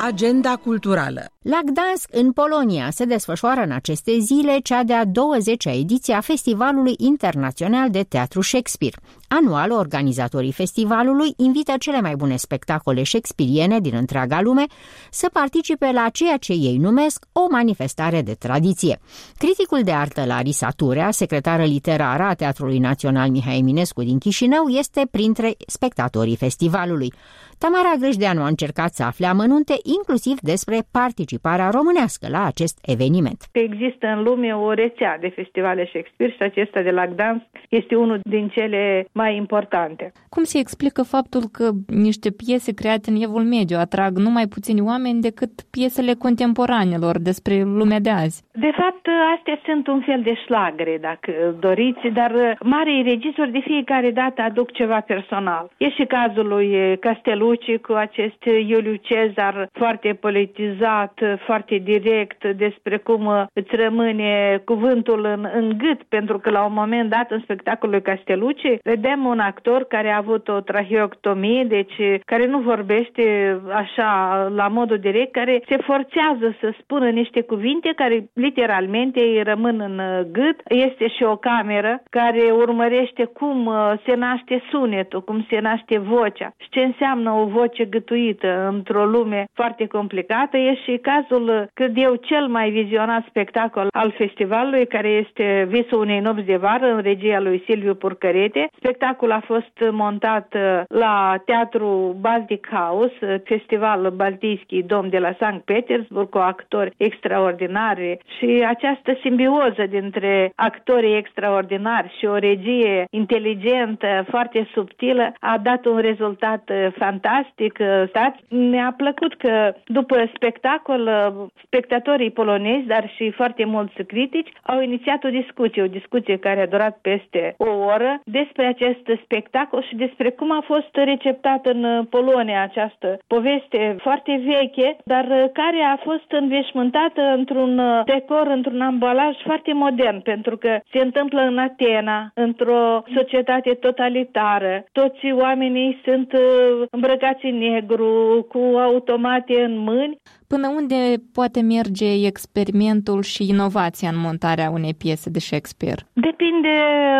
Agenda culturală. La Gdansk, în Polonia, se desfășoară în aceste zile cea de-a 20-a ediție a Festivalului Internațional de Teatru Shakespeare. Anual, organizatorii festivalului invită cele mai bune spectacole shakespeariene din întreaga lume să participe la ceea ce ei numesc o manifestare de tradiție. Criticul de artă Larisa Turea, secretară literară a Teatrului Național Mihai Eminescu din Chișinău, este printre spectatorii festivalului. Tamara Grăjdeanu a încercat să afle amănunte, inclusiv despre participarea românească la acest eveniment. Există în lume o rețea de festivale Shakespeare și acesta de la Gdansk este unul din cele mai importante. Cum se explică faptul că niște piese create în Evul Mediu atrag numai puțini oameni decât piesele contemporanelor despre lumea de azi? De fapt, astea sunt un fel de șlagre, dacă doriți, dar marii regizori de fiecare dată aduc ceva personal. E și cazul lui Castellucci cu acest Iuliu Cezar foarte politizat, foarte direct, despre cum îți rămâne cuvântul în gât, pentru că la un moment dat în spectacolul lui Castellucci vedem un actor care a avut o tracheoctomie, deci care nu vorbește așa la modul direct, care se forțează să spună niște cuvinte care literalmente îi rămân în gât. Este și o cameră care urmărește cum se naște sunetul, cum se naște vocea și ce înseamnă o voce gâtuită într-o lume foarte complicată. E și cazul, cred eu, cel mai vizionat spectacol al festivalului, care este Visul unei nopți de vară, în regia lui Silviu Purcărete. Spectacolul a fost montat la Teatru Baltic House, Festival Baltiiski Dom de la Sankt Petersburg, cu actori extraordinari, și această simbioză dintre actorii extraordinari și o regie inteligentă, foarte subtilă, a dat un rezultat fantastic. Ne-a plăcut că după spectacol, spectatorii polonezi, dar și foarte mulți critici, au inițiat o discuție care a durat peste o oră despre acest spectacol și despre cum a fost receptat în Polonia această poveste foarte veche, dar care a fost înveșmântată într-un decor, într-un ambalaj foarte modern, pentru că se întâmplă în Atena, într-o societate totalitară. Toți oamenii sunt îmbrăcați în negru, cu automate în mâini. Până unde poate merge experimentul și inovația în montarea unei piese de Shakespeare? Depinde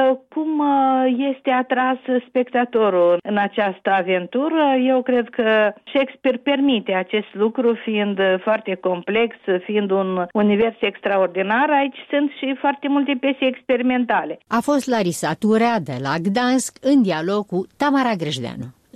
cum este atras spectatorul în această aventură. Eu cred că Shakespeare permite acest lucru, fiind foarte complex, fiind un univers extraordinar. Aici sunt și foarte multe piese experimentale. A fost Larisa Turea de la Gdansk în dialog cu Tamara Grăjdeanu.